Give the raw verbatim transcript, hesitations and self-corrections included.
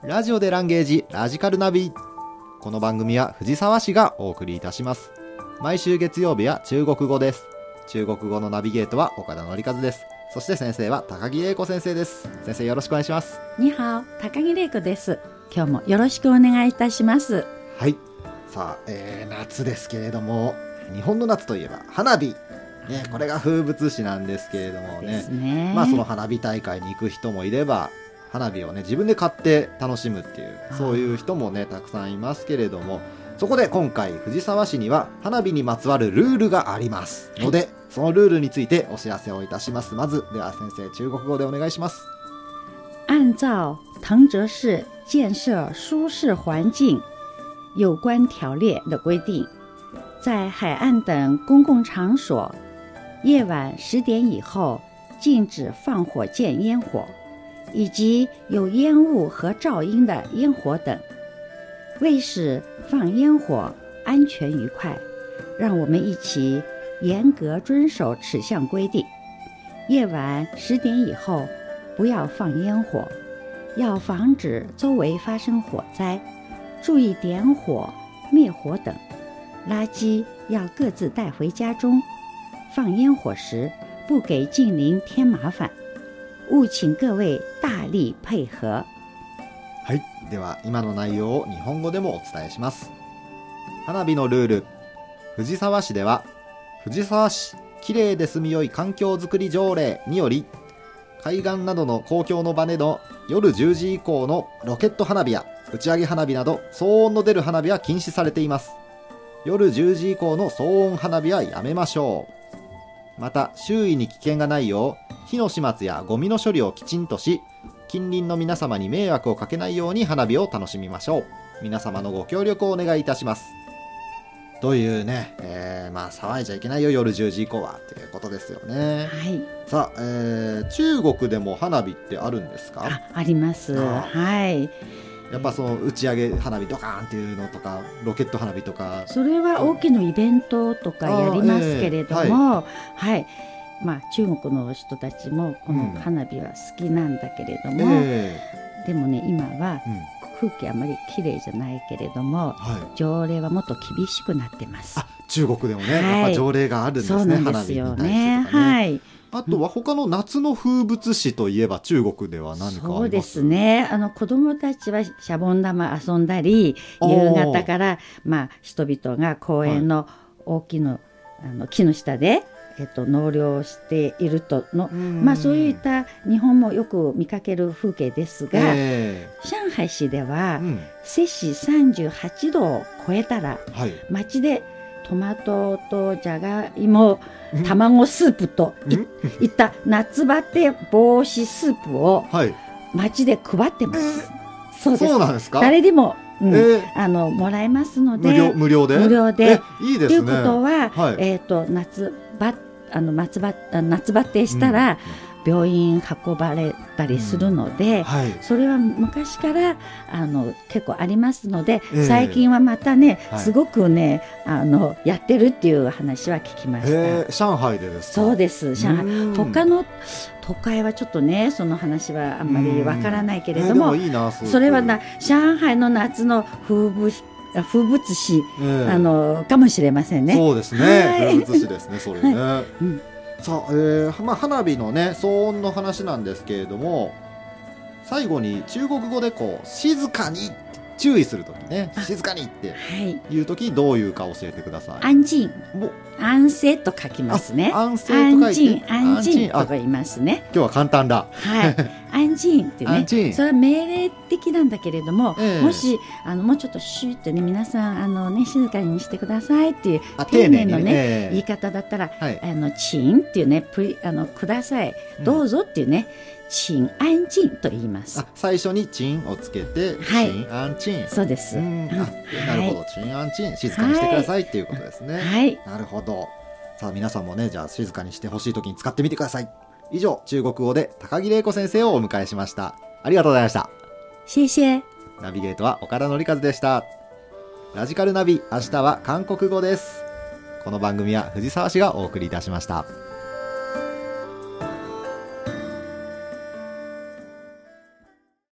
ラジオでランゲージラジカルナビ。この番組は藤沢市がお送りいたします。毎週月曜日は中国語です。中国語のナビゲートは岡田典和です。そして先生は高木玲子先生です。先生よろしくお願いします。 にはお、高木玲子です。今日もよろしくお願いいたします。 はい、さあ、えー、夏ですけれども、日本の夏といえば花火、ね、これが風物詩なんですけれども ね, ねまあその花火大会に行く人もいれば、花火をね自分で買って楽しむっていう、そういう人もねたくさんいますけれども、そこで今回藤沢市には花火にまつわるルールがありますので、はい、そのルールについてお知らせをいたします。まずでは先生、中国語でお願いします。 按照藤泽市建設舒適環境有關條例的規定，在海岸等公共場所夜晚十點以後禁止放火箭煙火以及有煙霧和噪音的煙火等。為使放煙火安全愉快，讓我們一起嚴格遵守此項規定。夜晚十點以後不要放煙火，要防止周圍發生火災，注意點火、滅火等。垃圾要各自帶回家中。放煙火時不給近鄰添麻煩。務請各位大力配合。 はい、では今の内容を日本語でもお伝えします。花火のルール。藤沢市では藤沢市きれいで住みよい環境づくり条例により、海岸などの公共の場での夜じゅうじ以降のロケット花火や打ち上げ花火など騒音の出る花火は禁止されています。夜じゅうじ以降の騒音花火はやめましょう。また周囲に危険がないよう火の始末やゴミの処理をきちんとし、近隣の皆様に迷惑をかけないように花火を楽しみましょう。皆様のご協力をお願いいたします。というね、えー、まあ騒いじゃいけないよ夜じゅうじ以降はということですよね。 はい。 さあ、えー、中国でも花火ってあるんですか？ あ, あります。はい。 やっぱその打ち上げ花火ドカーンっていうのとかロケット花火とか、 それは大きなイベントとかやりますけれども、えー、はい、はい、まあ、中国の人たちもこの花火は好きなんだけれども、うん、えー、でもね今は空気あまり綺麗じゃないけれども、はい、条例はもっと厳しくなってます。 あ、中国でもね、はい、やっぱ条例があるんですね。 そうなんですよね。はい。 あとは他の夏の風物詩といえば中国では何かあります？ そうですね、あの子どもたちはシャボン玉遊んだり、夕方から、まあ、人々が公園の大きな、はい、あの木の下で、えっと、納涼しているとの、まあ、そういった日本もよく見かける風景ですが、えー、上海市では、うん、摂氏さんじゅうはちどを超えたら、はい、街でトマトとじゃがいも、卵スープと い, いった夏バテ防止スープを街で配ってます。はい、 そうです。そうなんですか？ 誰でも、うん、えー、あのもらえますので、 無料、無料で無料でいいですね。 ということは、 はい、 えー、と夏バあの夏バ夏バテしたら、うん、病院運ばれたりするので、うん、はい、それは昔からあの結構ありますので、えー、最近はまたね、はい、すごくねあのやってるっていう話は聞きました。 えー、上海でですか？ そうです、上海。他の都会はちょっとねその話はあんまりわからないけれども、 えー、でもいいな、そ, それはな上海の夏の風物詩風物詩、えー、あのかもしれませんね。 そうですね、はい、風物詩ですねそれね、はい、うん、さあ、えーまあ、花火のね騒音の話なんですけれども、最後に中国語でこう静かに注意するときね、静かにっていうときどういうか教えてください。 安静、安静と書きますね。 安静と書いて安静と言いますね。 今日は簡単だ。 はい、安静ってね、それは命令的なんだけれども、えー、もしあのもうちょっとシューってね皆さんあのね静かにしてくださいっていう丁寧なね、えー、言い方だったら、はい、あのチンっていうねプリあのくださいどうぞっていうね、うん、チン安静と言います。 あ、最初にチンをつけて、はい、チン安静。 そうです。 うん、あ、なるほど、はい、チン安静、静かにしてくださいっていうことですね。 はい、 なるほど。さあ皆さんもね、じゃあ静かにしてほしいときに使ってみてください。以上、中国語で高木玲子先生をお迎えしました。ありがとうございました。 謝謝。 ナビゲートは岡田典和でした。ラジカルナビ、明日は韓国語です。この番組は藤沢市がお送りいたしました。